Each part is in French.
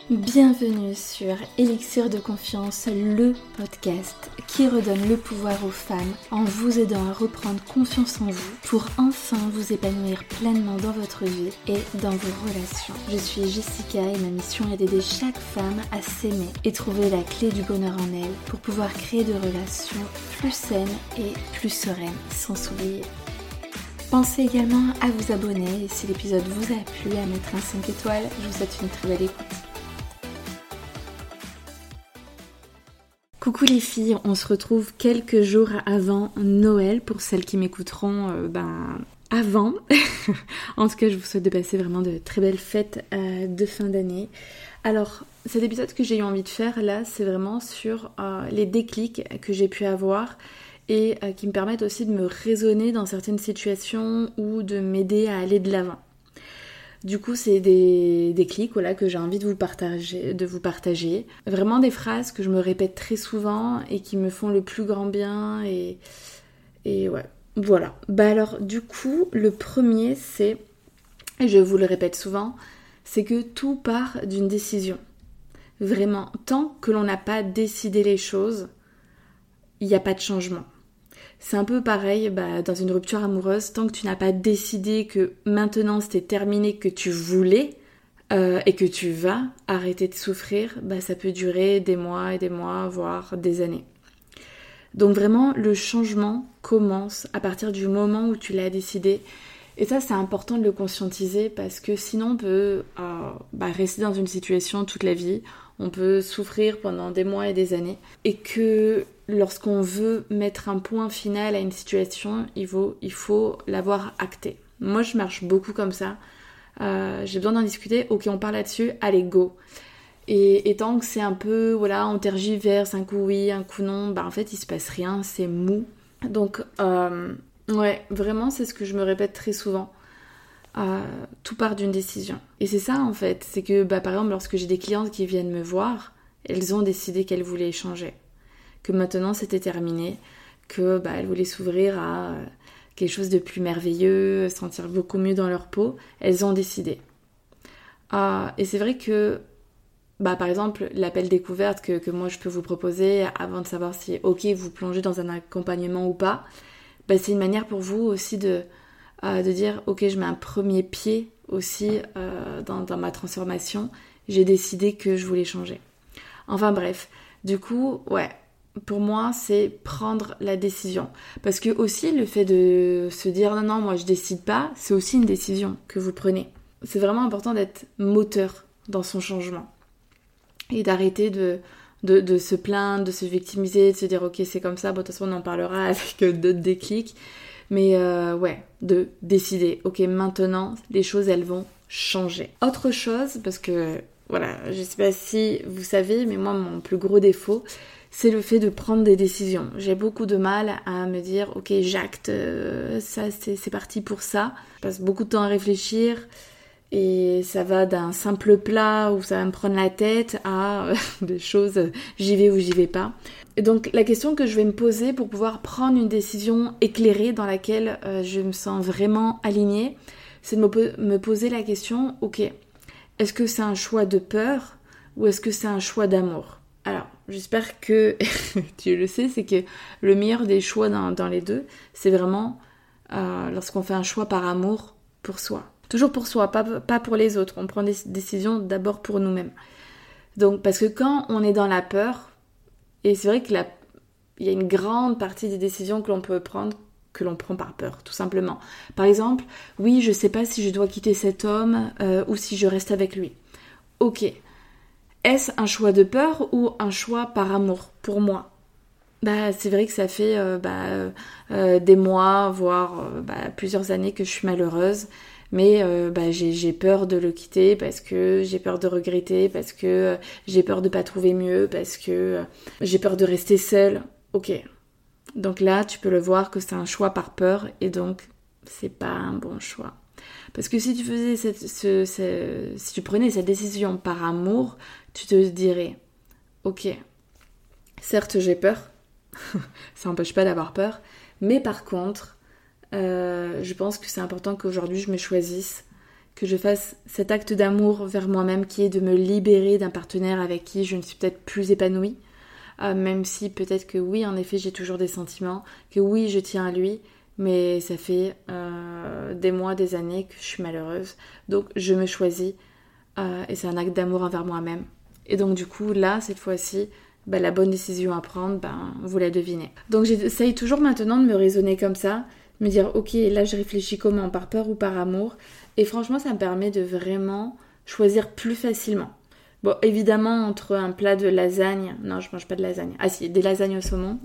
Bienvenue sur Élixir de Confiance, le podcast qui redonne le pouvoir aux femmes en vous aidant à reprendre confiance en vous pour enfin vous épanouir pleinement dans votre vie et dans vos relations. Je suis Jessica et ma mission est d'aider chaque femme à s'aimer et trouver la clé du bonheur en elle pour pouvoir créer des relations plus saines et plus sereines sans s'oublier. Pensez également à vous abonner et si l'épisode vous a plu, à mettre un 5 étoiles. Je vous souhaite une très belle écoute. Coucou les filles, on se retrouve quelques jours avant Noël pour celles qui m'écouteront avant. En tout cas, je vous souhaite de passer vraiment de très belles fêtes de fin d'année. Alors, cet épisode que j'ai eu envie de faire là, c'est vraiment sur les déclics que j'ai pu avoir et qui me permettent aussi de me raisonner dans certaines situations ou de m'aider à aller de l'avant. Du coup, c'est des clics que j'ai envie de vous partager. Vraiment des phrases que je me répète très souvent et qui me font le plus grand bien et ouais, voilà. Alors, du coup, le premier, c'est, et je vous le répète souvent, c'est que tout part d'une décision. Vraiment, tant que l'on n'a pas décidé les choses, il n'y a pas de changement. C'est un peu pareil dans une rupture amoureuse, tant que tu n'as pas décidé que maintenant c'était terminé, que tu voulais et que tu vas arrêter de souffrir, ça peut durer des mois et des mois, voire des années. Donc vraiment, le changement commence à partir du moment où tu l'as décidé. Et ça, c'est important de le conscientiser parce que sinon on peut rester dans une situation toute la vie, on peut souffrir pendant des mois et des années. Et que lorsqu'on veut mettre un point final à une situation, il faut l'avoir acté. Moi, je marche beaucoup comme ça. J'ai besoin d'en discuter. Ok, on parle là-dessus. Allez, go. Et tant que c'est un peu, on tergiverse, un coup oui, un coup non, en fait, il se passe rien, c'est mou. Donc, ouais, vraiment, c'est ce que je me répète très souvent. Tout part d'une décision. Et c'est ça, en fait. C'est que, par exemple, lorsque j'ai des clientes qui viennent me voir, elles ont décidé qu'elles voulaient échanger. Que maintenant, c'était terminé. Que, elles voulaient s'ouvrir à quelque chose de plus merveilleux, sentir beaucoup mieux dans leur peau. Elles ont décidé. Et c'est vrai que, par exemple, l'appel découverte que moi, je peux vous proposer avant de savoir si, ok, vous plongez dans un accompagnement ou pas, c'est une manière pour vous aussi de dire ok, je mets un premier pied aussi dans ma transformation, j'ai décidé que je voulais changer. Enfin bref, du coup, ouais, pour moi c'est prendre la décision. Parce que aussi le fait de se dire non, moi je décide pas, c'est aussi une décision que vous prenez. C'est vraiment important d'être moteur dans son changement. Et d'arrêter de se plaindre, de se victimiser, de se dire ok c'est comme ça, de toute façon on en parlera avec d'autres déclics. Mais de décider, ok, maintenant, les choses, elles vont changer. Autre chose, parce que, je sais pas si vous savez, mais moi, mon plus gros défaut, c'est le fait de prendre des décisions. J'ai beaucoup de mal à me dire, ok, j'acte, ça, c'est parti pour ça. Je passe beaucoup de temps à réfléchir et ça va d'un simple plat où ça va me prendre la tête à des choses, j'y vais ou j'y vais pas. Et donc la question que je vais me poser pour pouvoir prendre une décision éclairée dans laquelle je me sens vraiment alignée, c'est de me poser la question, ok, est-ce que c'est un choix de peur ou est-ce que c'est un choix d'amour ? Alors, j'espère que tu le sais, c'est que le meilleur des choix dans les deux, c'est vraiment lorsqu'on fait un choix par amour pour soi. Toujours pour soi, pas pour les autres. On prend des décisions d'abord pour nous-mêmes. Donc, parce que quand on est dans la peur, et c'est vrai qu'il y a une grande partie des décisions que l'on peut prendre, que l'on prend par peur, tout simplement. Par exemple, oui, je sais pas si je dois quitter cet homme ou si je reste avec lui. Ok. Est-ce un choix de peur ou un choix par amour pour moi ? C'est vrai que ça fait des mois, voire plusieurs années que je suis malheureuse. Mais j'ai peur de le quitter parce que j'ai peur de regretter, parce que j'ai peur de pas trouver mieux, parce que j'ai peur de rester seule. Ok. Donc là, tu peux le voir que c'est un choix par peur et donc c'est pas un bon choix. Parce que si tu faisais si tu prenais cette décision par amour, tu te dirais, ok, certes j'ai peur, ça n'empêche pas d'avoir peur, mais par contre, je pense que c'est important qu'aujourd'hui je me choisisse, que je fasse cet acte d'amour vers moi-même qui est de me libérer d'un partenaire avec qui je ne suis peut-être plus épanouie, même si peut-être que oui, en effet, j'ai toujours des sentiments, que oui, je tiens à lui, mais ça fait des mois, des années que je suis malheureuse. Donc je me choisis et c'est un acte d'amour envers moi-même. Et donc du coup, là, cette fois-ci, la bonne décision à prendre, vous la devinez. Donc j'essaye toujours maintenant de me raisonner comme ça, me dire ok, là je réfléchis comment, par peur ou par amour, et franchement ça me permet de vraiment choisir plus facilement. Bon, évidemment, entre un plat de lasagne, non, je mange pas de lasagne, ah si, des lasagnes au saumon,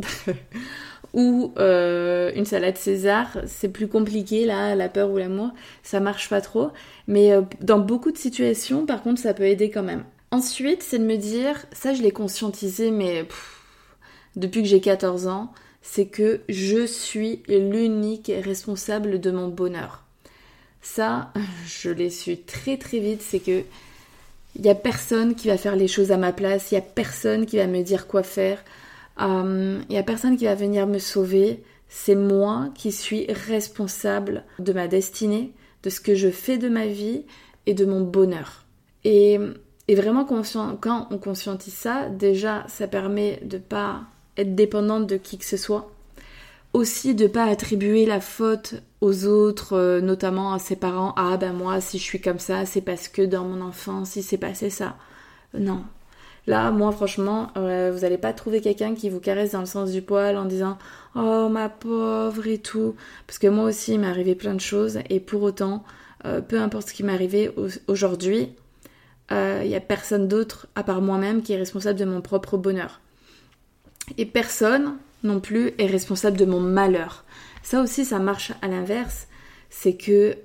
ou une salade César, c'est plus compliqué là, la peur ou l'amour, ça marche pas trop, mais dans beaucoup de situations, par contre, ça peut aider quand même. Ensuite, c'est de me dire, ça je l'ai conscientisé, mais depuis que j'ai 14 ans, c'est que je suis l'unique responsable de mon bonheur. Ça, je l'ai su très très vite, c'est que il n'y a personne qui va faire les choses à ma place, il n'y a personne qui va me dire quoi faire, il n'y a personne qui va venir me sauver. C'est moi qui suis responsable de ma destinée, de ce que je fais de ma vie et de mon bonheur. Et vraiment, quand on conscientise ça, déjà, ça permet de ne pas être dépendante de qui que ce soit. Aussi, de ne pas attribuer la faute aux autres, notamment à ses parents. Ah moi, si je suis comme ça, c'est parce que dans mon enfance, il s'est passé ça. Non. Là, moi, franchement, vous n'allez pas trouver quelqu'un qui vous caresse dans le sens du poil en disant « Oh, ma pauvre » et tout. Parce que moi aussi, il m'est arrivé plein de choses. Et pour autant, peu importe ce qui m'est arrivé aujourd'hui, il n'y a personne d'autre, à part moi-même, qui est responsable de mon propre bonheur. Et personne non plus est responsable de mon malheur. Ça aussi, ça marche à l'inverse. C'est que,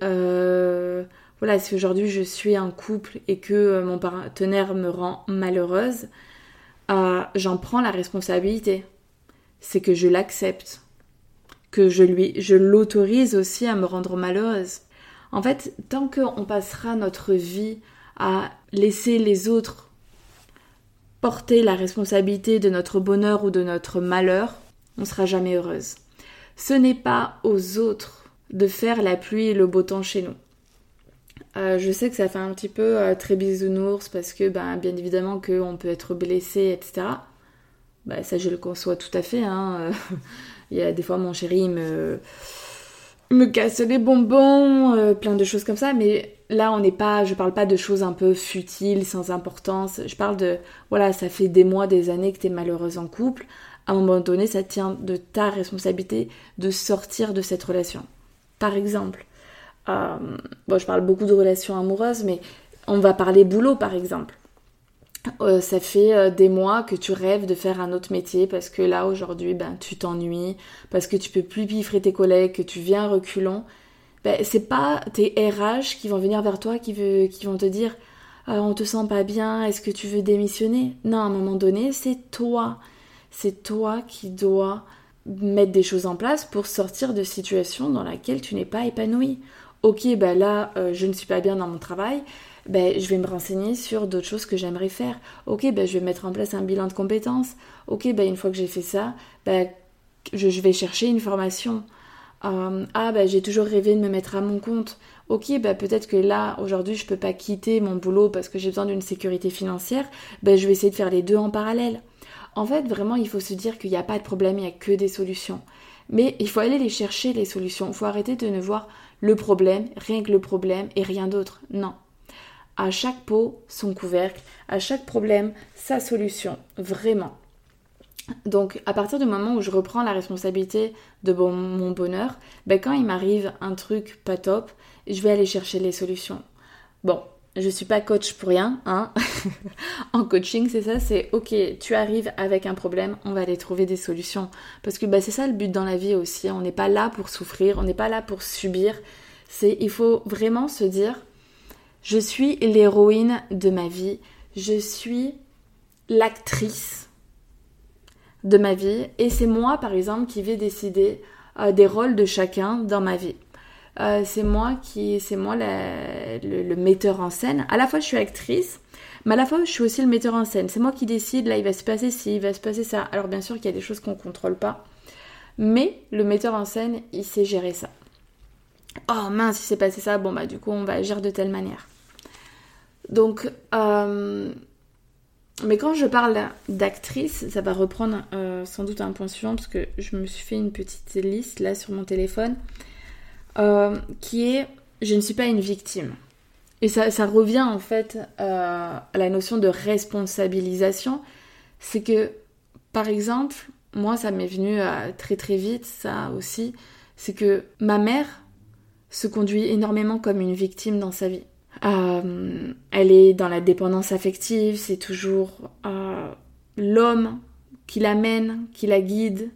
si aujourd'hui je suis en couple et que mon partenaire me rend malheureuse, j'en prends la responsabilité. C'est que je l'accepte. Que je l'autorise aussi à me rendre malheureuse. En fait, tant qu'on passera notre vie à laisser les autres porter la responsabilité de notre bonheur ou de notre malheur, on ne sera jamais heureuse. Ce n'est pas aux autres de faire la pluie et le beau temps chez nous. Je sais que ça fait un petit peu très bisounours parce que bien évidemment qu'on peut être blessé, etc. Ça je le conçois tout à fait. Il y a des fois mon chéri me casse les bonbons, plein de choses comme ça, mais là je parle pas de choses un peu futiles, sans importance, je parle de, ça fait des mois, des années que t'es malheureuse en couple, à un moment donné, ça tient de ta responsabilité de sortir de cette relation. Par exemple, je parle beaucoup de relations amoureuses, mais on va parler boulot par exemple. Ça fait des mois que tu rêves de faire un autre métier parce que là aujourd'hui tu t'ennuies, parce que tu peux plus piffrer tes collègues, que tu viens reculons. C'est pas tes RH qui vont venir vers toi, qui vont te dire on te sent pas bien, est-ce que tu veux démissionner? Non, à un moment donné, c'est toi qui dois mettre des choses en place pour sortir de situations dans laquelle tu n'es pas épanoui. Ok, là je ne suis pas bien dans mon travail, je vais me renseigner sur d'autres choses que j'aimerais faire. Ok, je vais mettre en place un bilan de compétences. Ok, une fois que j'ai fait ça, je vais chercher une formation. J'ai toujours rêvé de me mettre à mon compte. Ok, peut-être que là, aujourd'hui, je peux pas quitter mon boulot parce que j'ai besoin d'une sécurité financière. Je vais essayer de faire les deux en parallèle. En fait, vraiment, il faut se dire qu'il n'y a pas de problème, il n'y a que des solutions. Mais il faut aller les chercher, les solutions. Il faut arrêter de ne voir le problème, rien que le problème et rien d'autre. Non. À chaque pot, son couvercle. À chaque problème, sa solution. Vraiment. Donc, à partir du moment où je reprends la responsabilité de mon bonheur, quand il m'arrive un truc pas top, je vais aller chercher les solutions. Bon, je suis pas coach pour rien, En coaching, c'est ça, c'est ok, tu arrives avec un problème, on va aller trouver des solutions. Parce que c'est ça le but dans la vie aussi, on n'est pas là pour souffrir, on n'est pas là pour subir. Il faut vraiment se dire, je suis l'héroïne de ma vie, je suis l'actrice de ma vie et c'est moi par exemple qui vais décider des rôles de chacun dans ma vie. C'est moi le metteur en scène. À la fois je suis actrice, mais à la fois je suis aussi le metteur en scène. C'est moi qui décide, là il va se passer ci, il va se passer ça. Alors bien sûr qu'il y a des choses qu'on ne contrôle pas, mais le metteur en scène il sait gérer ça. Oh mince, il s'est passé ça, bon bah du coup on va agir de telle manière. Donc, mais quand je parle d'actrice, ça va reprendre sans doute un point suivant, parce que je me suis fait une petite liste là sur mon téléphone, qui est « je ne suis pas une victime ». Et ça revient en fait à la notion de responsabilisation. C'est que, par exemple, moi ça m'est venu très très vite, ça aussi, c'est que ma mère se conduit énormément comme une victime dans sa vie. Elle est dans la dépendance affective, c'est toujours l'homme qui l'amène, qui la guide.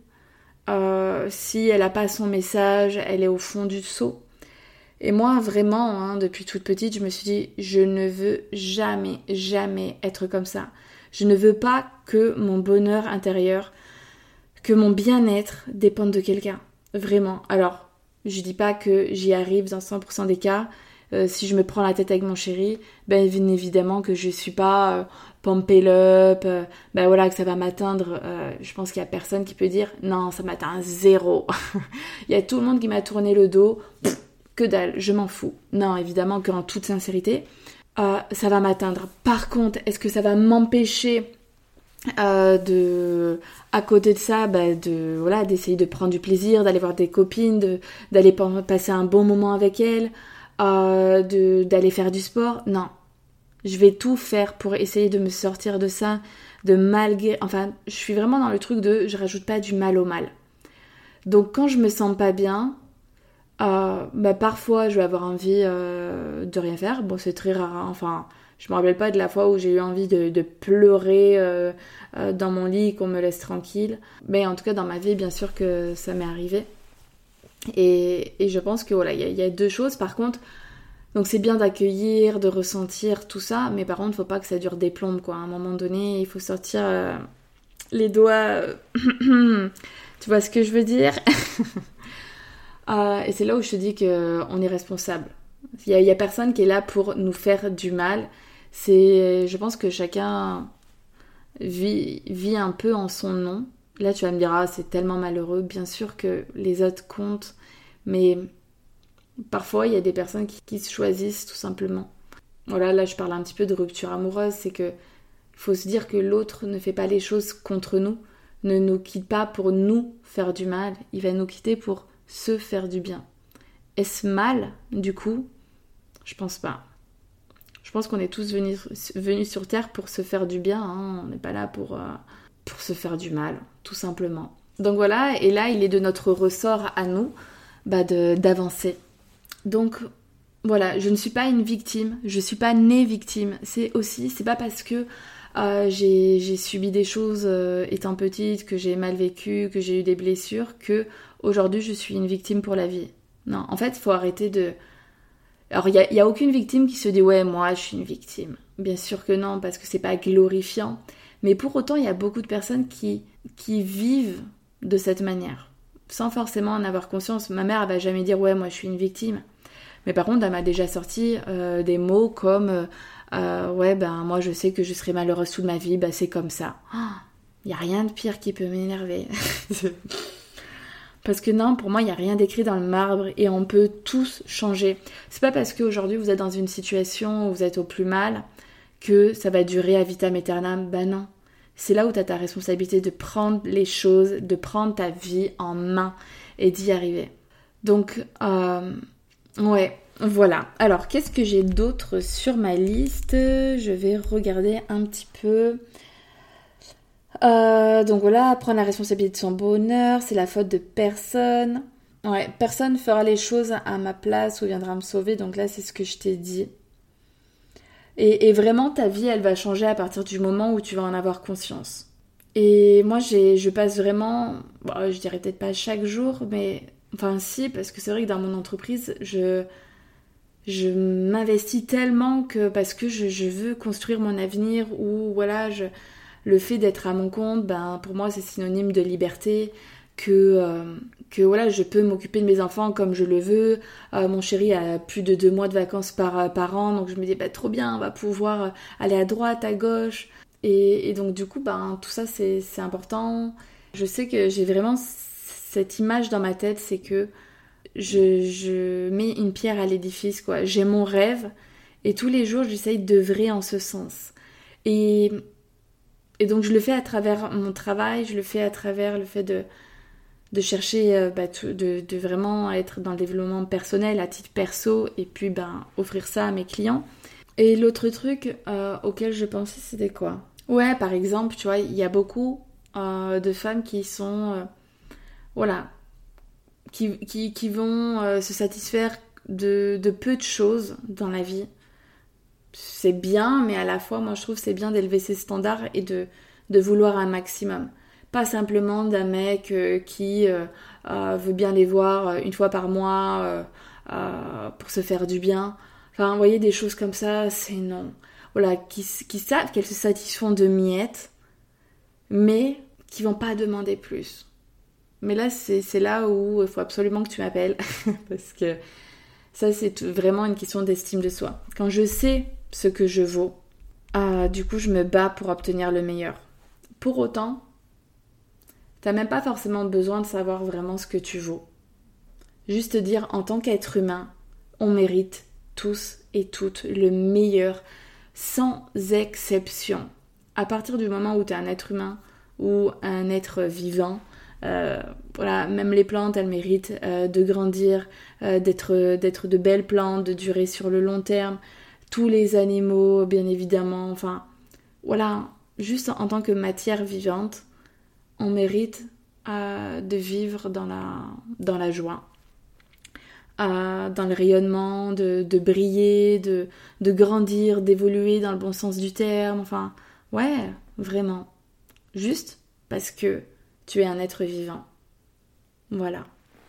Si elle n'a pas son message, elle est au fond du seau. Et moi, vraiment, depuis toute petite, je me suis dit, je ne veux jamais, jamais être comme ça. Je ne veux pas que mon bonheur intérieur, que mon bien-être dépende de quelqu'un. Vraiment. Alors, je dis pas que j'y arrive dans 100% des cas. Si je me prends la tête avec mon chéri, ben évidemment que je suis pas pumped up, ben voilà, que ça va m'atteindre. Je pense qu'il y a personne qui peut dire non, ça m'atteint zéro. Il y a tout le monde qui m'a tourné le dos. Que dalle, je m'en fous. Non, évidemment qu'en toute sincérité, ça va m'atteindre. Par contre, est-ce que ça va m'empêcher à côté de ça, d'essayer de prendre du plaisir, d'aller voir des copines, d'aller passer un bon moment avec elles, d'aller faire du sport? Non. Je vais tout faire pour essayer de me sortir de ça, enfin, je suis vraiment dans le truc de je rajoute pas du mal au mal. Donc quand je me sens pas bien, parfois je vais avoir envie de rien faire. Bon, c'est très rare, enfin, je me rappelle pas de la fois où j'ai eu envie de pleurer dans mon lit, qu'on me laisse tranquille. Mais en tout cas, dans ma vie, bien sûr que ça m'est arrivé. Et je pense que voilà, il y a deux choses. Par contre, donc c'est bien d'accueillir, de ressentir tout ça, mais par contre, faut pas que ça dure des plombes, quoi. À un moment donné, il faut sortir les doigts. Tu vois ce que je veux dire? Et c'est là où je te dis qu'on est responsable. Il y a personne qui est là pour nous faire du mal. Je pense que chacun vit un peu en son nom. Là, tu vas me dire, c'est tellement malheureux. Bien sûr que les autres comptent, mais parfois, il y a des personnes qui se choisissent tout simplement. Voilà, là, je parle un petit peu de rupture amoureuse. C'est que faut se dire que l'autre ne fait pas les choses contre nous, ne nous quitte pas pour nous faire du mal. Il va nous quitter pour se faire du bien. Est-ce mal, du coup? Je pense pas. Je pense qu'on est tous venus sur Terre pour se faire du bien. On n'est pas là pour se faire du mal, tout simplement. Donc voilà, et là, il est de notre ressort à nous d'avancer. Donc voilà, je ne suis pas une victime, je ne suis pas née victime. C'est pas parce que j'ai subi des choses étant petite, que j'ai mal vécu, que j'ai eu des blessures, que aujourd'hui je suis une victime pour la vie. Non, en fait, il faut arrêter de... Alors, il y a aucune victime qui se dit « ouais, moi, je suis une victime ». Bien sûr que non, parce que c'est pas glorifiant. Mais pour autant, il y a beaucoup de personnes qui vivent de cette manière, sans forcément en avoir conscience. Ma mère, elle va jamais dire « ouais, moi, je suis une victime ». Mais par contre, elle m'a déjà sorti des mots comme ouais, moi, je sais que je serai malheureuse toute ma vie, c'est comme ça. Il n'y a rien de pire qui peut m'énerver. Parce que non, pour moi, il n'y a rien d'écrit dans le marbre et on peut tous changer. C'est pas parce qu'aujourd'hui vous êtes dans une situation où vous êtes au plus mal que ça va durer à vitam aeternam. Non. C'est là où tu as ta responsabilité de prendre les choses, de prendre ta vie en main et d'y arriver. Donc, ouais, voilà. Alors, qu'est-ce que j'ai d'autre sur ma liste? Je vais regarder un petit peu... donc voilà, prendre la responsabilité de son bonheur, c'est la faute de personne. Ouais, personne fera les choses à ma place ou viendra me sauver, donc là c'est ce que je t'ai dit. Et vraiment ta vie elle va changer à partir du moment où tu vas en avoir conscience. Et moi je passe vraiment, je dirais peut-être pas chaque jour, mais enfin si, parce que c'est vrai que dans mon entreprise je m'investis tellement parce que je veux construire mon avenir, ou voilà, le fait d'être à mon compte, pour moi c'est synonyme de liberté, que voilà, je peux m'occuper de mes enfants comme je le veux. Mon chéri a plus de 2 mois de vacances par an, donc je me dis trop bien, on va pouvoir aller à droite, à gauche. Et donc du coup, tout ça c'est important. Je sais que j'ai vraiment cette image dans ma tête, c'est que je mets une pierre à l'édifice, quoi. J'ai mon rêve et tous les jours, j'essaye d'œuvrer en ce sens. Et donc, je le fais à travers mon travail, je le fais à travers le fait de chercher de vraiment être dans le développement personnel à titre perso et puis offrir ça à mes clients. Et l'autre truc auquel je pensais, c'était quoi? Ouais, par exemple, tu vois, il y a beaucoup de femmes qui sont qui vont se satisfaire de peu de choses dans la vie. C'est bien, mais à la fois, moi je trouve c'est bien d'élever ses standards et de vouloir un maximum. Pas simplement d'un mec qui veut bien les voir une fois par mois pour se faire du bien. Enfin, vous voyez, des choses comme ça, c'est non. Voilà, qui savent qu'elles se satisfont de miettes, mais qui vont pas demander plus. Mais là, c'est là où il faut absolument que tu m'appelles, parce que ça, c'est vraiment une question d'estime de soi. Quand je sais ce que je vaux, du coup, je me bats pour obtenir le meilleur. Pour autant, t'as même pas forcément besoin de savoir vraiment ce que tu vaux. Juste dire, en tant qu'être humain, on mérite tous et toutes le meilleur, sans exception. À partir du moment où t'es un être humain ou un être vivant, même les plantes, elles méritent de grandir, d'être de belles plantes, de durer sur le long terme. Tous les animaux, bien évidemment. Enfin, voilà, juste en tant que matière vivante, on mérite de vivre dans la joie, dans le rayonnement, de briller, de grandir, d'évoluer dans le bon sens du terme. Enfin, ouais, vraiment. Juste parce que tu es un être vivant. Voilà.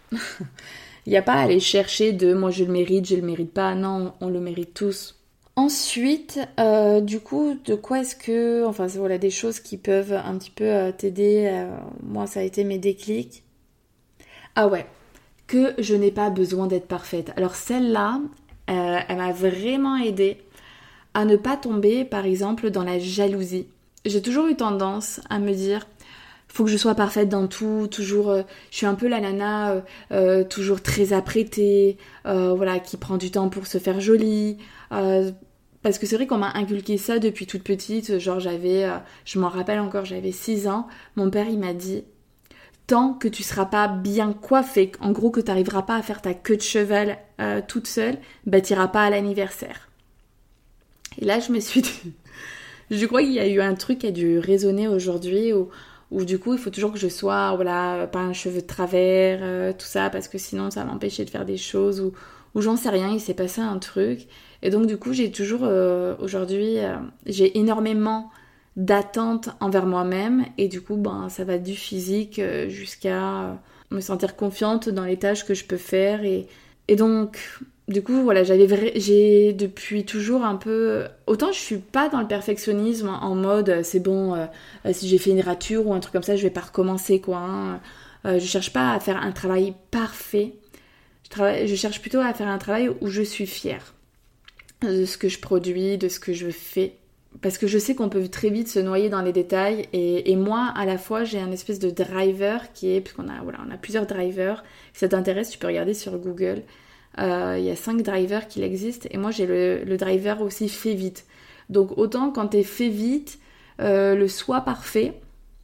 Il n'y a pas à aller chercher moi je le mérite pas. Non, on le mérite tous. Ensuite, du coup, de quoi est-ce que... Enfin, voilà, des choses qui peuvent un petit peu t'aider. Moi, ça a été mes déclics. Ah ouais, que je n'ai pas besoin d'être parfaite. Alors celle-là, elle m'a vraiment aidée à ne pas tomber, par exemple, dans la jalousie. J'ai toujours eu tendance à me dire... Faut que je sois parfaite dans tout, toujours, je suis un peu la nana, toujours très apprêtée, qui prend du temps pour se faire jolie, parce que c'est vrai qu'on m'a inculqué ça depuis toute petite, genre je m'en rappelle encore, j'avais 6 ans, mon père il m'a dit, tant que tu seras pas bien coiffée, en gros que tu n'arriveras pas à faire ta queue de cheval toute seule, t'iras pas à l'anniversaire. Et là je me suis dit, je crois qu'il y a eu un truc qui a dû résonner aujourd'hui, où du coup il faut toujours que je sois pas un cheveu de travers, tout ça, parce que sinon ça va m'empêcher de faire des choses ou j'en sais rien, il s'est passé un truc. Et donc du coup j'ai toujours aujourd'hui j'ai énormément d'attentes envers moi-même et du coup ça va du physique jusqu'à me sentir confiante dans les tâches que je peux faire et donc du coup, j'ai depuis toujours un peu... Autant je suis pas dans le perfectionnisme en mode c'est bon, si j'ai fait une rature ou un truc comme ça, je vais pas recommencer quoi. Hein. Je cherche pas à faire un travail parfait. Je cherche plutôt à faire un travail où je suis fière de ce que je produis, de ce que je fais. Parce que je sais qu'on peut très vite se noyer dans les détails et moi, à la fois, j'ai un espèce de driver qui est... Puisqu'on a plusieurs drivers. Si ça t'intéresse, tu peux regarder sur Google. Il y a 5 drivers qui existent et moi j'ai le driver aussi fait vite. Donc autant quand t'es fait vite, le soi parfait,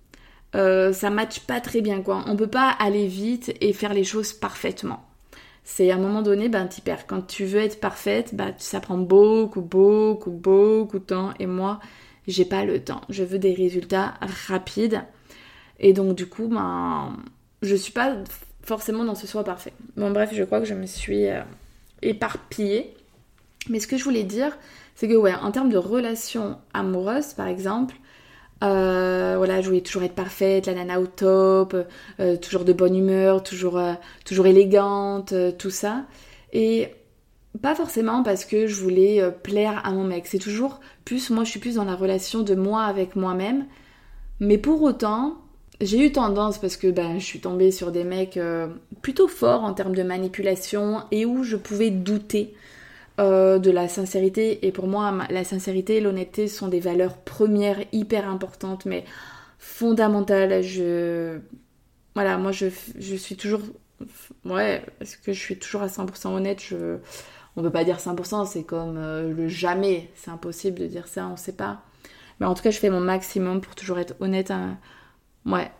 ça matche pas très bien quoi. On peut pas aller vite et faire les choses parfaitement. C'est à un moment donné, t'y perds. Quand tu veux être parfaite, ça prend beaucoup de temps et moi j'ai pas le temps. Je veux des résultats rapides et donc du coup je suis pas forcément dans ce soi parfait. Bon bref, je crois que je me suis éparpillée. Mais ce que je voulais dire, c'est que en termes de relations amoureuses, par exemple, je voulais toujours être parfaite, la nana au top, toujours de bonne humeur, toujours élégante, tout ça. Et pas forcément parce que je voulais plaire à mon mec. C'est toujours plus, moi je suis plus dans la relation de moi avec moi-même. Mais pour autant... J'ai eu tendance, parce que je suis tombée sur des mecs plutôt forts en termes de manipulation et où je pouvais douter de la sincérité. Et pour moi, la sincérité et l'honnêteté sont des valeurs premières hyper importantes, mais fondamentales. Moi, je suis toujours ouais, est-ce que je suis toujours à 100% honnête? On peut pas dire 100%, c'est comme le jamais. C'est impossible de dire ça, on sait pas. Mais en tout cas, je fais mon maximum pour toujours être honnête, ouais,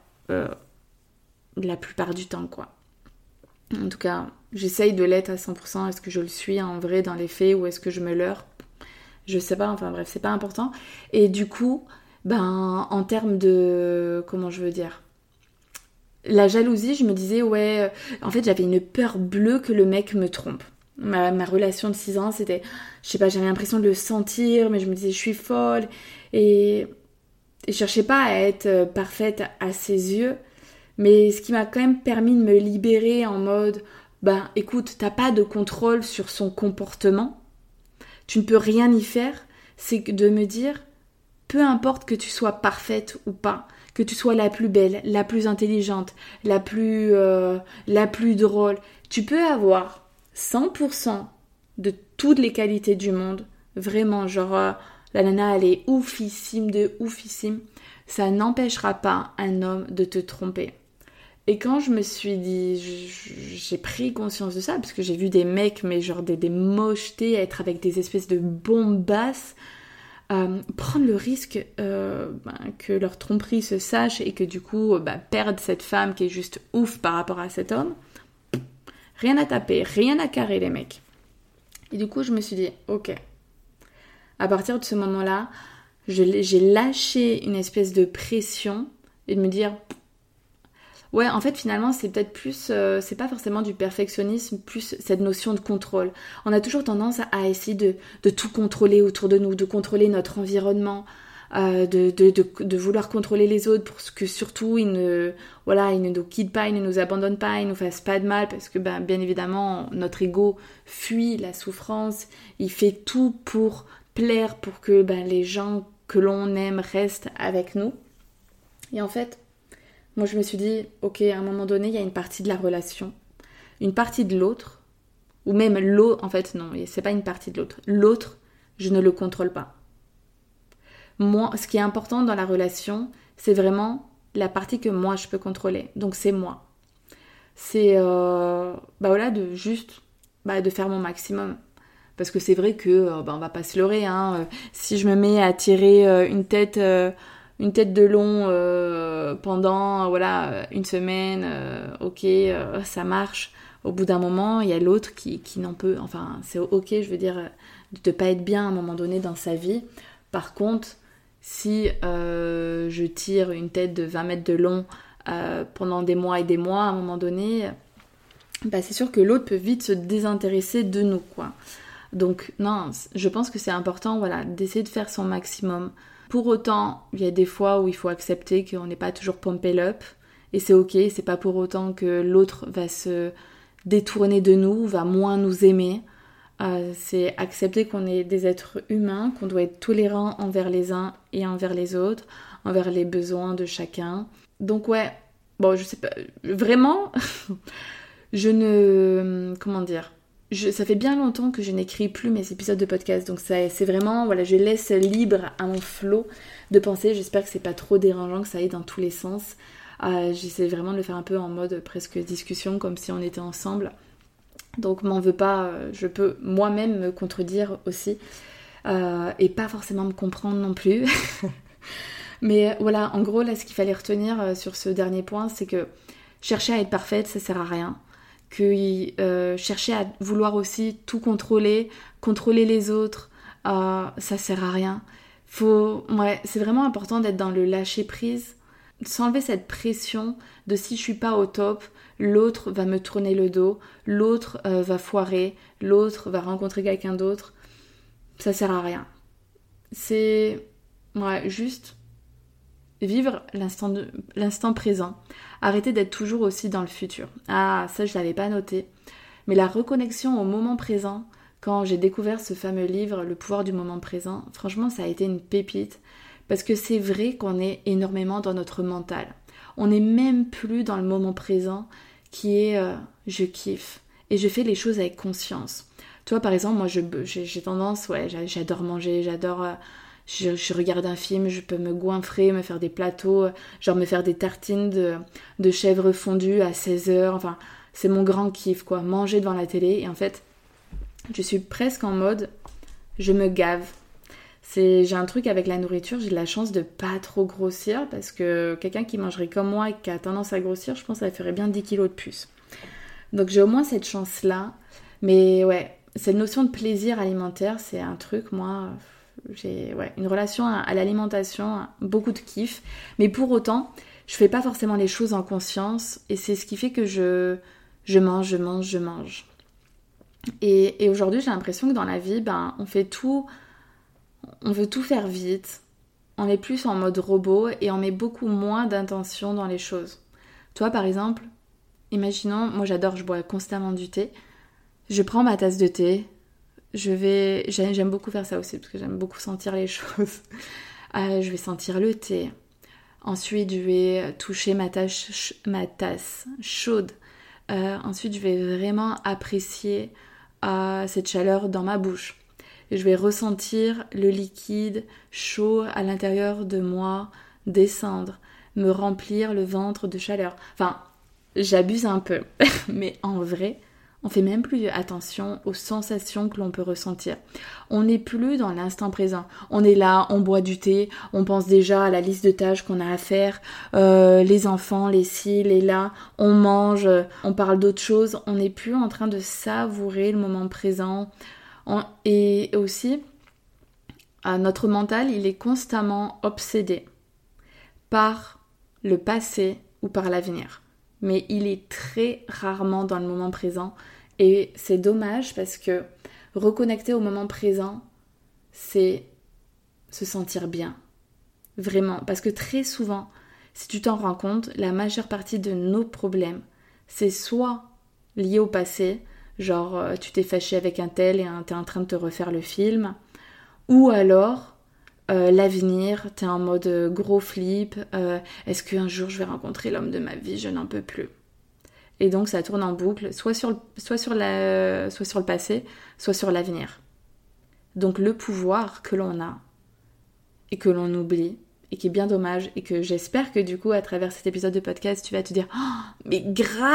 la plupart du temps, quoi. En tout cas, j'essaye de l'être à 100%. Est-ce que je le suis en vrai dans les faits ou est-ce que je me leurre? Je sais pas, enfin bref, c'est pas important. Et du coup, en termes de... Comment je veux dire? La jalousie, je me disais, ouais... En fait, j'avais une peur bleue que le mec me trompe. Ma relation de 6 ans, c'était... Je sais pas, j'avais l'impression de le sentir, mais je me disais, je suis folle. Et je cherchais pas à être parfaite à ses yeux. Mais ce qui m'a quand même permis de me libérer en mode, écoute, t'as pas de contrôle sur son comportement, tu ne peux rien y faire, c'est de me dire, peu importe que tu sois parfaite ou pas, que tu sois la plus belle, la plus intelligente, la plus drôle, tu peux avoir 100% de toutes les qualités du monde, vraiment, genre, la nana, elle est oufissime de oufissime, ça n'empêchera pas un homme de te tromper. Et quand je me suis dit, j'ai pris conscience de ça, parce que j'ai vu des mecs, mais genre des mochetés, être avec des espèces de bombasses, prendre le risque que leur tromperie se sache et que du coup, perdre cette femme qui est juste ouf par rapport à cet homme. Rien à taper, rien à carrer les mecs. Et du coup, je me suis dit, ok. À partir de ce moment-là, j'ai lâché une espèce de pression et de me dire... Ouais, en fait, finalement, c'est peut-être plus... c'est pas forcément du perfectionnisme, plus cette notion de contrôle. On a toujours tendance à essayer de tout contrôler autour de nous, de contrôler notre environnement, de vouloir contrôler les autres pour que surtout ils ne nous quittent pas, ils ne nous abandonnent pas, ils ne nous fassent pas de mal, parce que bien évidemment, notre ego fuit la souffrance, il fait tout pour plaire, pour que les gens que l'on aime restent avec nous. Et en fait... Moi, je me suis dit, ok, à un moment donné, il y a une partie de la relation, une partie de l'autre, ou même l'autre, en fait, non, c'est pas une partie de l'autre. L'autre, je ne le contrôle pas. Moi, ce qui est important dans la relation, c'est vraiment la partie que moi, je peux contrôler. Donc, c'est moi. C'est, de juste, de faire mon maximum. Parce que c'est vrai que, on va pas se leurrer, hein. Si je me mets à tirer une tête de long pendant une semaine, ça marche. Au bout d'un moment, il y a l'autre qui n'en peut. Enfin, c'est ok, je veux dire, de ne pas être bien à un moment donné dans sa vie. Par contre, si je tire une tête de 20 mètres de long pendant des mois et des mois, à un moment donné, c'est sûr que l'autre peut vite se désintéresser de nous, quoi. Donc, non, je pense que c'est important, d'essayer de faire son maximum. Pour autant, il y a des fois où il faut accepter qu'on n'est pas toujours pumped up. Et c'est ok, c'est pas pour autant que l'autre va se détourner de nous, va moins nous aimer. C'est accepter qu'on est des êtres humains, qu'on doit être tolérant envers les uns et envers les autres, envers les besoins de chacun. Donc ouais, je sais pas, vraiment, ça fait bien longtemps que je n'écris plus mes épisodes de podcast, donc c'est vraiment, je laisse libre à mon flot de pensée. J'espère que c'est pas trop dérangeant, que ça aille dans tous les sens. J'essaie vraiment de le faire un peu en mode presque discussion, comme si on était ensemble. Donc m'en veux pas, je peux moi-même me contredire aussi, et pas forcément me comprendre non plus. Mais en gros, là, ce qu'il fallait retenir sur ce dernier point, c'est que chercher à être parfaite, ça sert à rien. Que chercher à vouloir aussi tout contrôler les autres, ça sert à rien. C'est vraiment important d'être dans le lâcher prise, s'enlever cette pression de si je suis pas au top, l'autre va me tourner le dos, l'autre va foirer, l'autre va rencontrer quelqu'un d'autre. Ça sert à rien. C'est juste vivre l'instant présent. Arrêter d'être toujours aussi dans le futur. Ah, ça je l'avais pas noté. Mais la reconnexion au moment présent, quand j'ai découvert ce fameux livre, Le pouvoir du moment présent, franchement ça a été une pépite. Parce que c'est vrai qu'on est énormément dans notre mental. On n'est même plus dans le moment présent qui est je kiffe. Et je fais les choses avec conscience. Tu vois, par exemple, moi j'ai tendance, j'adore manger, je regarde un film, je peux me goinfrer, me faire des plateaux, genre me faire des tartines de chèvre fondue à 16h. Enfin, c'est mon grand kiff, quoi. Manger devant la télé. Et en fait, je suis presque en mode, je me gave. J'ai un truc avec la nourriture, j'ai de la chance de pas trop grossir parce que quelqu'un qui mangerait comme moi et qui a tendance à grossir, je pense que ça ferait bien 10 kilos de plus. Donc j'ai au moins cette chance-là. Mais ouais, cette notion de plaisir alimentaire, c'est un truc, moi, j'ai une relation à l'alimentation, beaucoup de kiff. Mais pour autant, je fais pas forcément les choses en conscience et c'est ce qui fait que je mange. Et aujourd'hui, j'ai l'impression que dans la vie, on fait tout... On veut tout faire vite, on est plus en mode robot et on met beaucoup moins d'intention dans les choses. Toi par exemple, imaginons, moi je bois constamment du thé, je prends ma tasse de thé, j'aime beaucoup faire ça aussi parce que j'aime beaucoup sentir les choses. Je vais sentir le thé, ensuite je vais toucher ma tasse chaude, ensuite je vais vraiment apprécier cette chaleur dans ma bouche. Je vais ressentir le liquide chaud à l'intérieur de moi descendre, me remplir le ventre de chaleur. Enfin, j'abuse un peu, mais en vrai, on fait même plus attention aux sensations que l'on peut ressentir. On n'est plus dans l'instant présent. On est là, on boit du thé, on pense déjà à la liste de tâches qu'on a à faire, les enfants, les ci, les là, on mange, on parle d'autre chose. On n'est plus en train de savourer le moment présent. Et aussi, notre mental, il est constamment obsédé par le passé ou par l'avenir. Mais il est très rarement dans le moment présent. Et c'est dommage parce que reconnecter au moment présent, c'est se sentir bien. Vraiment. Parce que très souvent, si tu t'en rends compte, la majeure partie de nos problèmes, c'est soit lié au passé, genre tu t'es fâché avec un tel et t'es en train de te refaire le film, ou alors l'avenir, t'es en mode gros flip, est-ce qu'un jour je vais rencontrer l'homme de ma vie, je n'en peux plus. Et donc ça tourne en boucle, soit sur le passé, soit sur l'avenir. Donc le pouvoir que l'on a et que l'on oublie, et qui est bien dommage, et que j'espère que du coup à travers cet épisode de podcast tu vas te dire « Oh, mais grave !»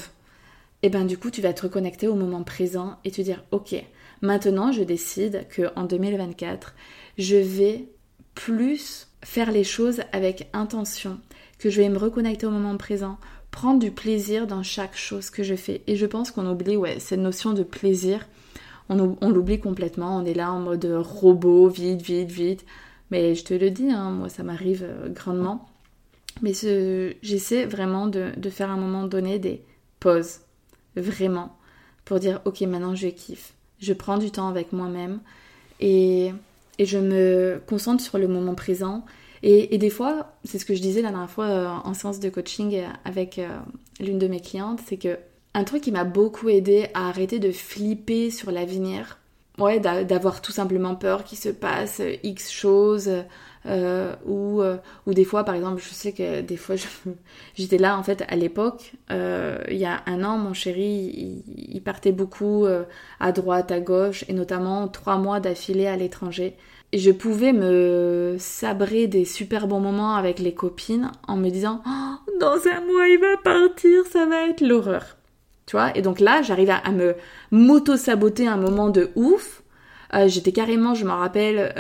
Et ben du coup tu vas te reconnecter au moment présent et te dire ok, maintenant je décide qu'en 2024 je vais plus faire les choses avec intention, que je vais me reconnecter au moment présent, prendre du plaisir dans chaque chose que je fais. Et je pense qu'on oublie cette notion de plaisir, on l'oublie complètement, on est là en mode robot, vite. Mais je te le dis, moi ça m'arrive grandement. Mais j'essaie vraiment de faire à un moment donné des pauses. Vraiment, pour dire ok, maintenant je kiffe, je prends du temps avec moi-même et je me concentre sur le moment présent et des fois, c'est ce que je disais la dernière fois en séance de coaching avec l'une de mes clientes, c'est que un truc qui m'a beaucoup aidé à arrêter de flipper sur l'avenir, d'avoir tout simplement peur qu'il se passe X choses, ou des fois, par exemple, je sais que des fois, j'étais là, en fait, à l'époque, il y a un an, mon chéri, il partait beaucoup à droite, à gauche, et notamment 3 mois d'affilée à l'étranger. Et je pouvais me sabrer des super bons moments avec les copines en me disant « Oh, dans 1 mois, il va partir, ça va être l'horreur !» Tu vois, et donc là, j'arrive à me m'auto-saboter un moment de ouf. J'étais carrément, je m'en rappelle,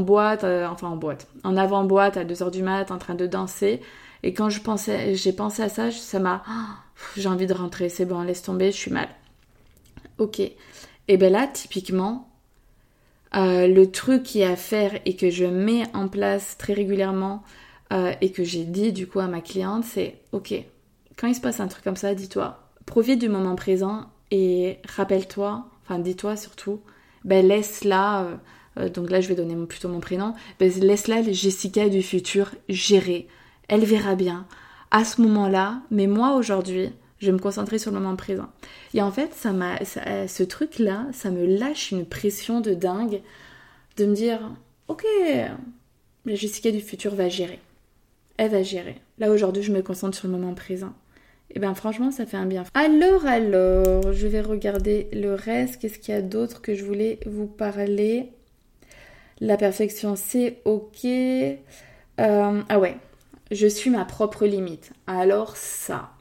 en avant-boîte à 2h du mat, en train de danser. Et quand j'ai pensé à ça, j'ai envie de rentrer, c'est bon, laisse tomber, je suis mal. Ok. Et ben là, typiquement, le truc qu'il y a à faire et que je mets en place très régulièrement et que j'ai dit du coup à ma cliente, c'est ok, quand il se passe un truc comme ça, dis-toi, profite du moment présent et rappelle-toi, enfin dis-toi surtout, laisse-la, donc là je vais donner plutôt mon prénom, laisse-la Jessica du futur gérer, elle verra bien à ce moment-là, mais moi aujourd'hui, je vais me concentrer sur le moment présent. Et en fait, ce truc-là, ça me lâche une pression de dingue de me dire, ok, la Jessica du futur va gérer, elle va gérer. Là aujourd'hui, je me concentre sur le moment présent. Et ben franchement, ça fait un bien. Alors, je vais regarder le reste. Qu'est-ce qu'il y a d'autre que je voulais vous parler? La perfection, c'est ok. Je suis ma propre limite. Alors ça,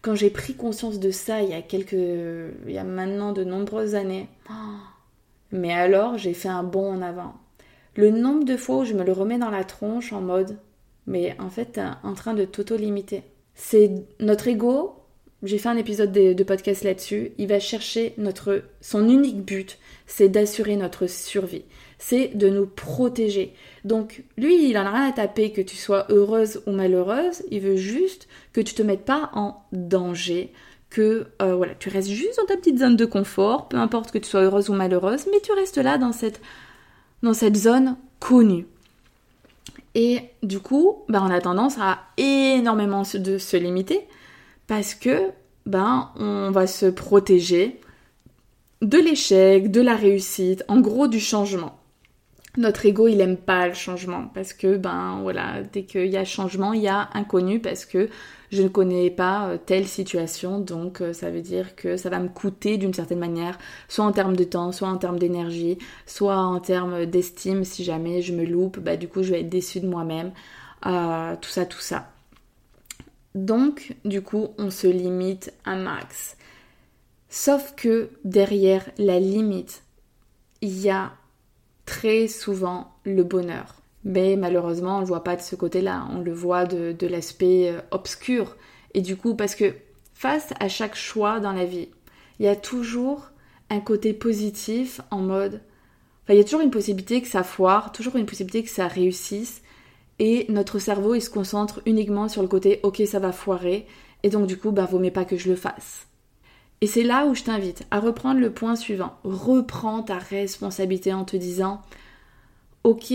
quand j'ai pris conscience de ça il y a maintenant de nombreuses années, mais alors j'ai fait un bond en avant. Le nombre de fois où je me le remets dans la tronche en mode, mais en fait, t'es en train de t'auto-limiter. C'est notre ego, j'ai fait un épisode de podcast là-dessus, il va chercher son unique but, c'est d'assurer notre survie. C'est de nous protéger. Donc, lui, il en a rien à taper que tu sois heureuse ou malheureuse, il veut juste que tu te mettes pas en danger, que tu restes juste dans ta petite zone de confort, peu importe que tu sois heureuse ou malheureuse, mais tu restes là dans cette zone connue. Et du coup, on a tendance à énormément de se limiter parce que on va se protéger de l'échec, de la réussite, en gros du changement. Notre ego, il aime pas le changement parce que dès qu'il y a changement, il y a inconnu parce que je ne connais pas telle situation, donc ça veut dire que ça va me coûter d'une certaine manière, soit en termes de temps, soit en termes d'énergie, soit en termes d'estime, si jamais je me loupe, du coup je vais être déçue de moi-même, tout ça. Donc, du coup, on se limite un max. Sauf que derrière la limite, il y a très souvent le bonheur. Mais malheureusement, on le voit pas de ce côté-là, on le voit de l'aspect obscur. Et du coup, parce que face à chaque choix dans la vie, il y a toujours un côté positif en mode... il y a toujours une possibilité que ça foire, toujours une possibilité que ça réussisse. Et notre cerveau, il se concentre uniquement sur le côté « ok, ça va foirer ». Et donc du coup, vaut mieux pas que je le fasse. Et c'est là où je t'invite à reprendre le point suivant. Reprends ta responsabilité en te disant « ok,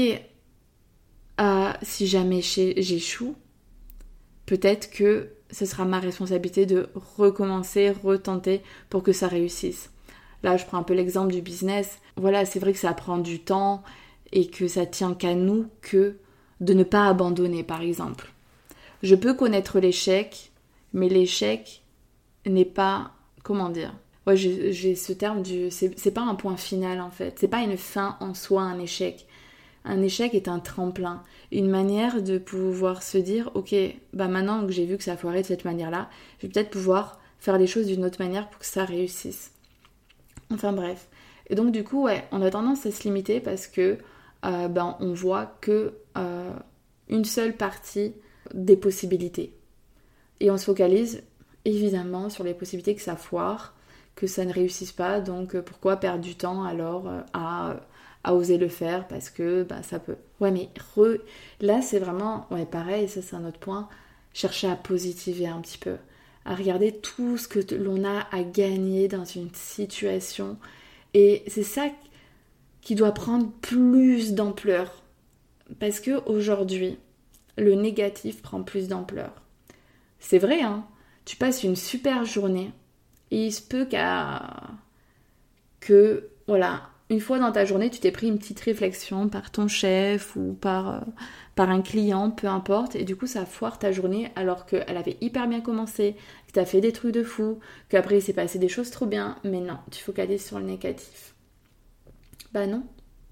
si jamais j'échoue, peut-être que ce sera ma responsabilité de recommencer, retenter pour que ça réussisse. » Là, je prends un peu l'exemple du business. Voilà, c'est vrai que ça prend du temps et que ça tient qu'à nous que de ne pas abandonner, par exemple. Je peux connaître l'échec, mais l'échec n'est pas... Comment dire ? Ouais, j'ai ce terme c'est pas un point final, en fait. C'est pas une fin en soi, un échec. Un échec est un tremplin. Une manière de pouvoir se dire, ok, maintenant que j'ai vu que ça a foiré de cette manière-là, je vais peut-être pouvoir faire les choses d'une autre manière pour que ça réussisse. Enfin bref. Et donc du coup, on a tendance à se limiter parce que on voit que une seule partie des possibilités. Et on se focalise évidemment sur les possibilités que ça foire, que ça ne réussisse pas, donc pourquoi perdre du temps alors à oser le faire parce que ça peut. Ouais, mais là c'est vraiment, pareil, ça c'est un autre point, chercher à positiver un petit peu, à regarder tout ce que l'on a à gagner dans une situation, et c'est ça qui doit prendre plus d'ampleur, parce que aujourd'hui le négatif prend plus d'ampleur. C'est vrai, hein. Tu passes une super journée et il se peut une fois dans ta journée, tu t'es pris une petite réflexion par ton chef ou par un client, peu importe, et du coup ça foire ta journée alors qu'elle avait hyper bien commencé, que t'as fait des trucs de fou, qu'après il s'est passé des choses trop bien, mais non, tu focalises sur le négatif. Non.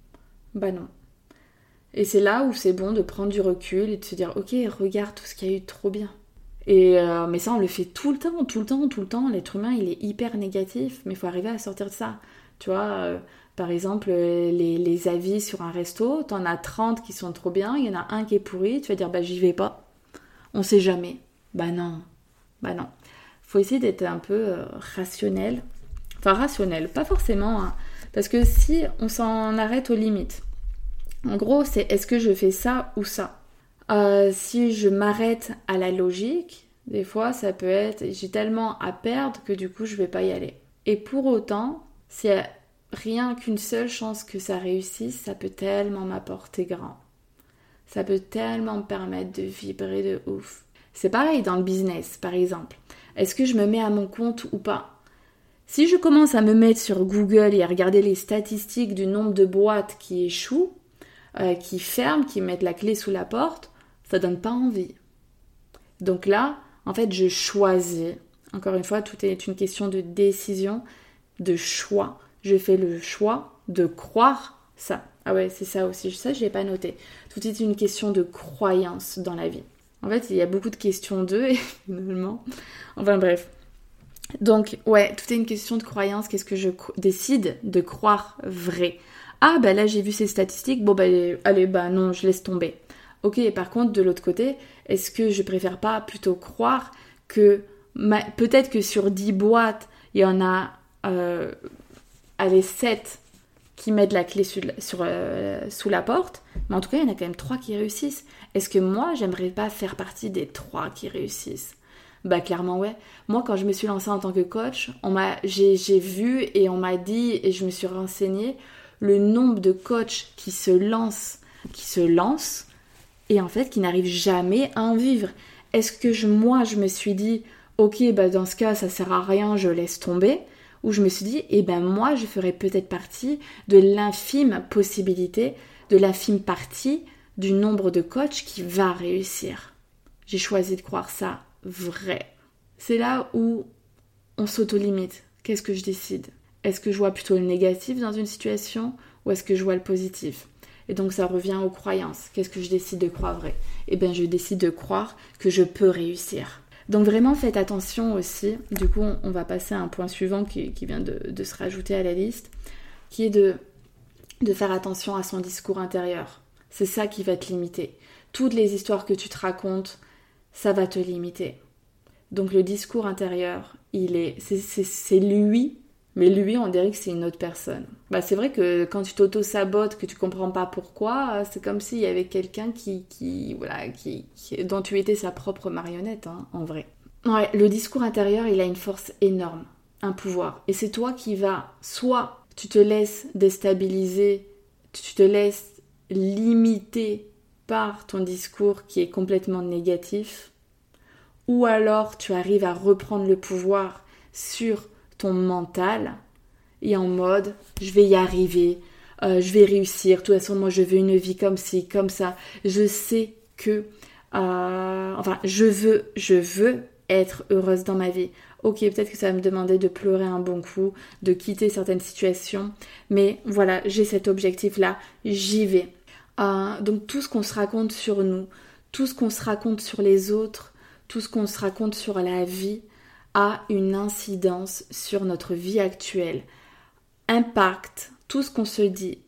Et c'est là où c'est bon de prendre du recul et de se dire, ok, regarde tout ce qu'il y a eu de trop bien. Mais ça, on le fait tout le temps. L'être humain, il est hyper négatif, mais il faut arriver à sortir de ça. Tu vois, par exemple, les avis sur un resto, t'en as 30 qui sont trop bien, il y en a un qui est pourri, tu vas dire, j'y vais pas. On sait jamais. Non. Faut essayer d'être un peu rationnel. Enfin, rationnel, pas forcément, hein, parce que si on s'en arrête aux limites, en gros, c'est est-ce que je fais ça ou ça ? Si je m'arrête à la logique, des fois ça peut être j'ai tellement à perdre que du coup je vais pas y aller. Et pour autant, s'il y a rien qu'une seule chance que ça réussisse, ça peut tellement m'apporter grand. Ça peut tellement me permettre de vibrer de ouf. C'est pareil dans le business, par exemple. Est-ce que je me mets à mon compte ou pas ? Si je commence à me mettre sur Google et à regarder les statistiques du nombre de boîtes qui échouent, qui ferment, qui mettent la clé sous la porte, ça donne pas envie. Donc là, en fait, je choisis. Encore une fois, tout est une question de décision, de choix. Je fais le choix de croire ça. Ah ouais, c'est ça aussi. Ça, je l'ai pas noté. Tout est une question de croyance dans la vie. En fait, il y a beaucoup de questions d'eux, et finalement... Enfin bref. Donc, ouais, tout est une question de croyance. Qu'est-ce que je décide de croire vrai? Ah, bah là, j'ai vu ces statistiques. Bon, bah, allez, bah non, je laisse tomber. Ok, par contre, de l'autre côté, est-ce que je préfère pas plutôt croire que... peut-être que sur 10 boîtes, il y en a... allez, 7 qui mettent la clé sous la porte, mais en tout cas, il y en a quand même 3 qui réussissent. Est-ce que moi, j'aimerais pas faire partie des 3 qui réussissent? Bah clairement ouais. Moi quand je me suis lancée en tant que coach, j'ai vu et on m'a dit et je me suis renseignée le nombre de coachs qui se lancent et en fait qui n'arrivent jamais à en vivre. Est-ce que moi je me suis dit ok bah dans ce cas ça sert à rien, je laisse tomber, ou je me suis dit eh ben moi je ferais peut-être partie de l'infime possibilité, de l'infime partie du nombre de coachs qui va réussir. J'ai choisi de croire ça vrai. C'est là où on s'auto-limite. Qu'est-ce que je décide? Est-ce que je vois plutôt le négatif dans une situation ou est-ce que je vois le positif? Et donc ça revient aux croyances. Qu'est-ce que je décide de croire vrai? Eh bien je décide de croire que je peux réussir. Donc vraiment faites attention aussi. Du coup on va passer à un point suivant qui vient de se rajouter à la liste, qui est de faire attention à son discours intérieur. C'est ça qui va te limiter. Toutes les histoires que tu te racontes, ça va te limiter. Donc le discours intérieur, c'est lui, mais lui on dirait que c'est une autre personne. Bah c'est vrai que quand tu t'auto-sabotes, que tu comprends pas pourquoi, c'est comme s'il y avait quelqu'un dont tu étais sa propre marionnette, hein, en vrai. Ouais, le discours intérieur, il a une force énorme, un pouvoir. Et c'est toi qui vas, soit tu te laisses déstabiliser, tu te laisses limiter par ton discours qui est complètement négatif, ou alors tu arrives à reprendre le pouvoir sur ton mental et en mode je vais y arriver, je vais réussir, de toute façon moi je veux une vie comme ci, comme ça, je sais que je veux être heureuse dans ma vie. Ok, peut-être que ça va me demander de pleurer un bon coup, de quitter certaines situations, mais voilà, j'ai cet objectif-là, j'y vais. Donc tout ce qu'on se raconte sur nous, tout ce qu'on se raconte sur les autres, tout ce qu'on se raconte sur la vie a une incidence sur notre vie actuelle, impacte tout ce qu'on se dit,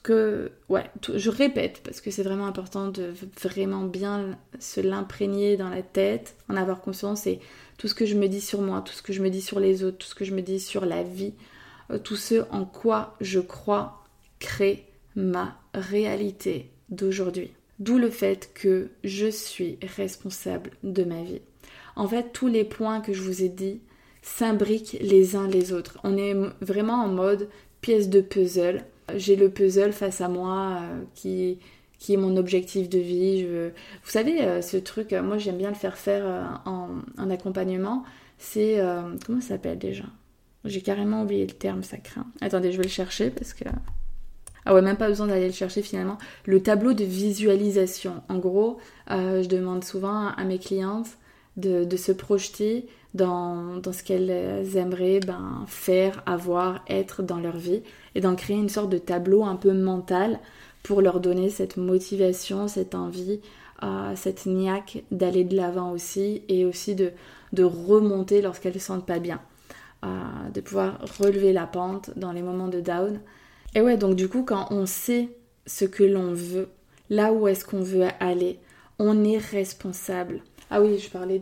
je répète parce que c'est vraiment important de vraiment bien se l'imprégner dans la tête, en avoir conscience, et tout ce que je me dis sur moi, tout ce que je me dis sur les autres, tout ce que je me dis sur la vie, tout ce en quoi je crois crée ma réalité d'aujourd'hui. D'où le fait que je suis responsable de ma vie. En fait, tous les points que je vous ai dit s'imbriquent les uns les autres. On est vraiment en mode pièce de puzzle. J'ai le puzzle face à moi qui est mon objectif de vie. Vous savez, ce truc, moi j'aime bien le faire en accompagnement. C'est... comment ça s'appelle déjà? J'ai carrément oublié le terme, ça craint. Attendez, je vais le chercher parce que... Ah ouais, même pas besoin d'aller le chercher finalement. Le tableau de visualisation. En gros, je demande souvent à mes clientes de se projeter dans ce qu'elles aimeraient faire, avoir, être dans leur vie, et d'en créer une sorte de tableau un peu mental pour leur donner cette motivation, cette envie, cette niaque d'aller de l'avant aussi, et aussi de remonter lorsqu'elles ne se sentent pas bien, de pouvoir relever la pente dans les moments de down. Et ouais, donc du coup, quand on sait ce que l'on veut, là où est-ce qu'on veut aller, on est responsable. Ah oui, je parlais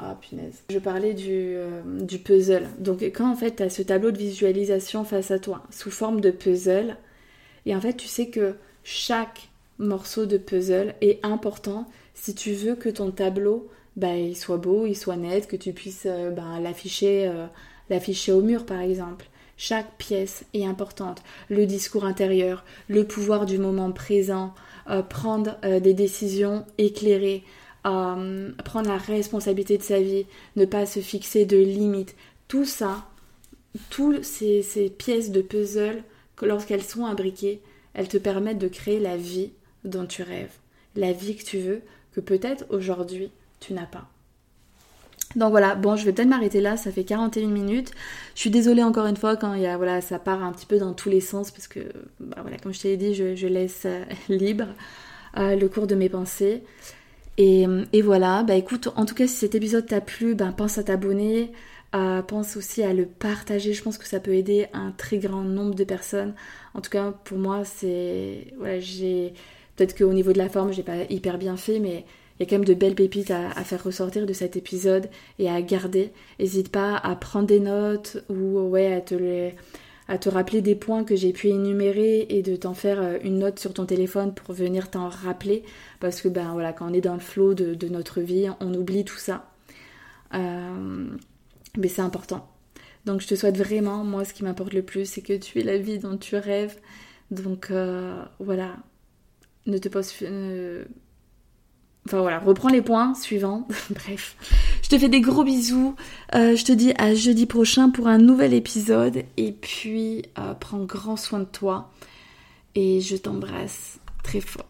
Je parlais du puzzle. Donc quand en fait tu as ce tableau de visualisation face à toi, sous forme de puzzle, et en fait tu sais que chaque morceau de puzzle est important si tu veux que ton tableau, il soit beau, il soit net, que tu puisses l'afficher au mur par exemple. Chaque pièce est importante. Le discours intérieur, le pouvoir du moment présent, prendre des décisions éclairées, prendre la responsabilité de sa vie, ne pas se fixer de limites. Tout ça, toutes ces pièces de puzzle, lorsqu'elles sont imbriquées, elles te permettent de créer la vie dont tu rêves. La vie que tu veux, que peut-être aujourd'hui tu n'as pas. Donc voilà, bon, je vais peut-être m'arrêter là, ça fait 41 minutes. Je suis désolée encore une fois quand ça part un petit peu dans tous les sens parce que, comme je t'ai dit, je laisse libre le cours de mes pensées. Et voilà, bah écoute, en tout cas si cet épisode t'a plu, pense à t'abonner, pense aussi à le partager, je pense que ça peut aider un très grand nombre de personnes. En tout cas pour moi c'est... Voilà, peut-être qu'au niveau de la forme j'ai pas hyper bien fait, mais il y a quand même de belles pépites à faire ressortir de cet épisode et à garder. N'hésite pas à prendre des notes ou à te rappeler des points que j'ai pu énumérer et de t'en faire une note sur ton téléphone pour venir t'en rappeler. Parce que voilà, quand on est dans le flow de notre vie, on oublie tout ça. Mais c'est important. Donc je te souhaite vraiment, moi ce qui m'importe le plus, c'est que tu aies la vie dont tu rêves. Donc voilà, ne te pose... Enfin voilà, reprends les points suivants. Bref, je te fais des gros bisous. Je te dis à jeudi prochain pour un nouvel épisode. Et puis, prends grand soin de toi. Et je t'embrasse très fort.